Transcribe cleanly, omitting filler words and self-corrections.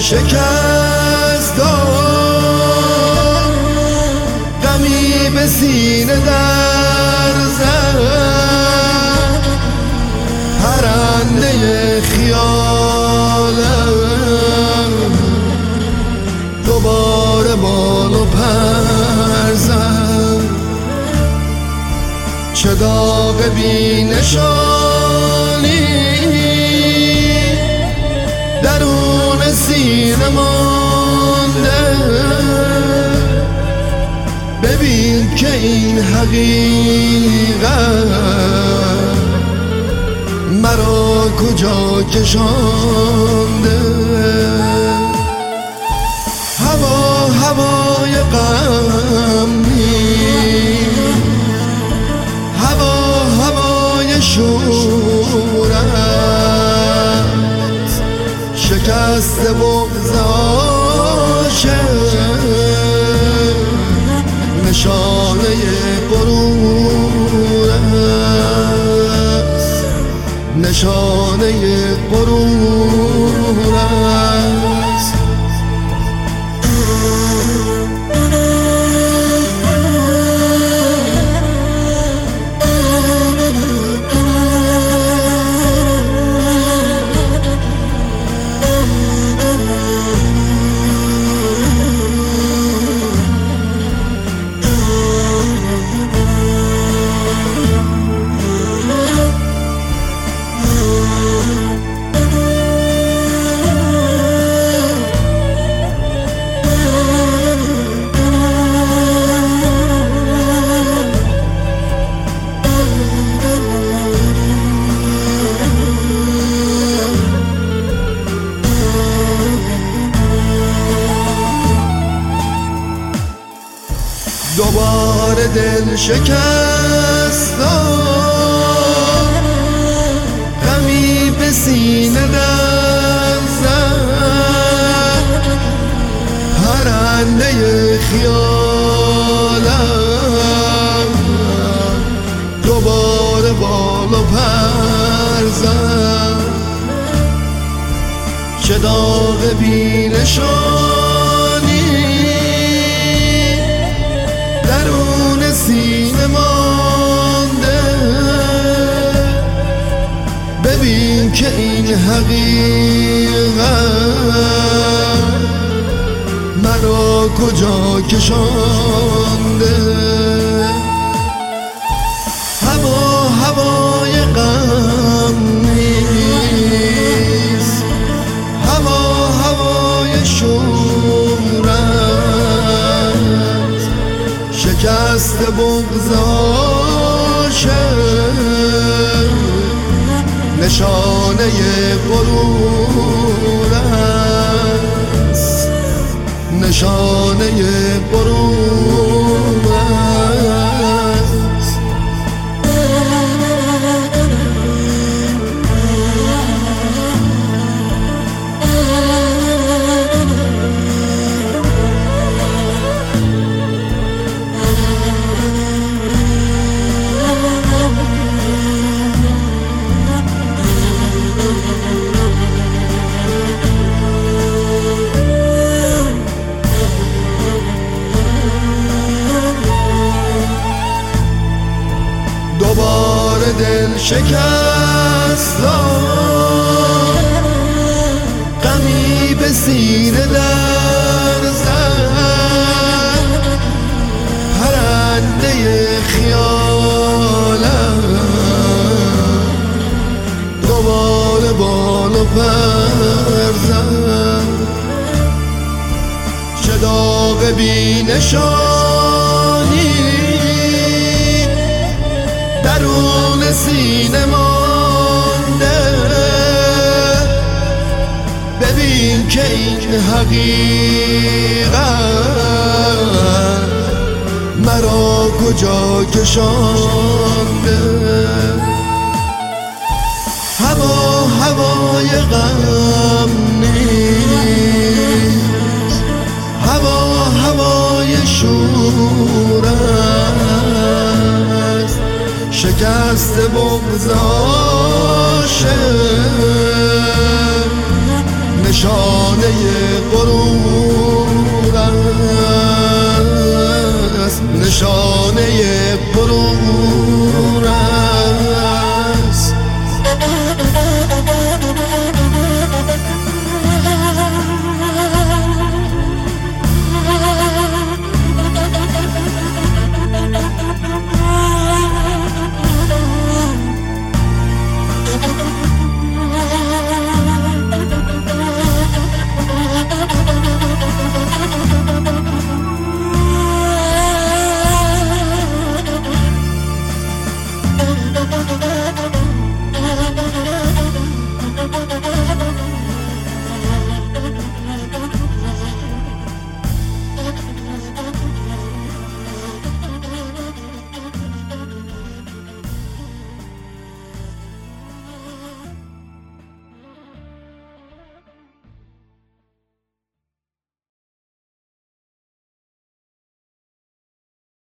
شکست داد، غمی به سینه در زد، پرنده خیالم دوباره بال و پر زد. چه داغ بی نشانی درون سینه مانده، ببین که این حقیقت مرا کجا کشانده. هوا هوای غم نیست، هوا هوای شور است، شکست بغض عاشق نشانه غرور است، نشانه غرور است. دوباره دل شکست داد، غمی به سینه در زد، پرنده خیالم دوباره بال و پر زد. چه داغ بی نشانی درون سینه مانده، ببین که این حقیقت مرا کجا کشانده. هوا هوای غم نیست، هوا هوای شور است، شکست بغض عاشق نشانه غرور است، نشانه غرور است. دوباره دل شکست داد، غمی به سینه در زد، پرنده خیالم دوباره بال و پر زد. چه داغ بی نشانی درون سینه مانده، ببین که این حقیقت مرا کجا کشانده. هوا هوای غم نیست، هوا هوای شور است، شکست بغض عاشق نشانه غرور است، نشانه غرور